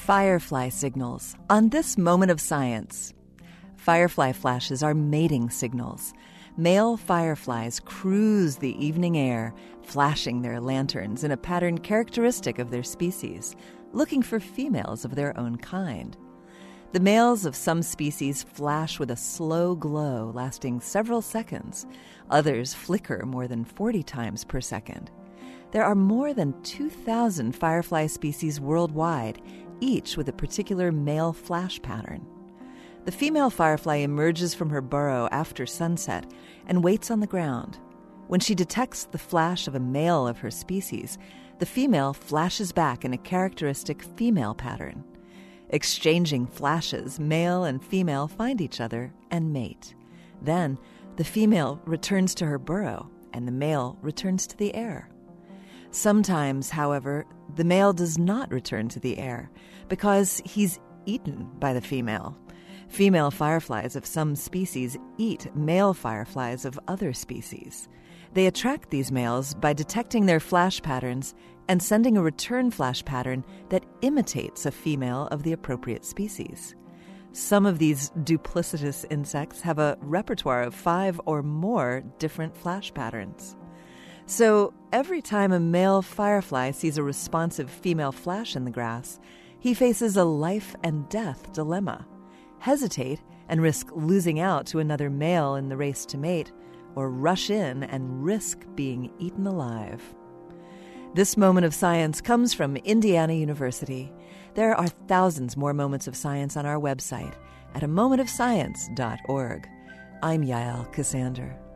Firefly signals on this moment of science. Firefly flashes are mating signals. Male fireflies cruise the evening air, flashing their lanterns in a pattern characteristic of their species, looking for females of their own kind. The males of some species flash with a slow glow lasting several seconds. Others flicker more than 40 times per second. There are more than 2,000 firefly species worldwide, each with a particular male flash pattern. The female firefly emerges from her burrow after sunset and waits on the ground. When she detects the flash of a male of her species, the female flashes back in a characteristic female pattern. Exchanging flashes, male and female find each other and mate. Then, the female returns to her burrow and the male returns to the air. Sometimes, however, the male does not return to the air because he's eaten by the female. Female fireflies of some species eat male fireflies of other species. They attract these males by detecting their flash patterns and sending a return flash pattern that imitates a female of the appropriate species. Some of these duplicitous insects have a repertoire of 5 or more different flash patterns. So every time a male firefly sees a responsive female flash in the grass, he faces a life and death dilemma: hesitate and risk losing out to another male in the race to mate, or rush in and risk being eaten alive. This moment of science comes from Indiana University. There are thousands more moments of science on our website at amomentofscience.org. I'm Yael Ksander.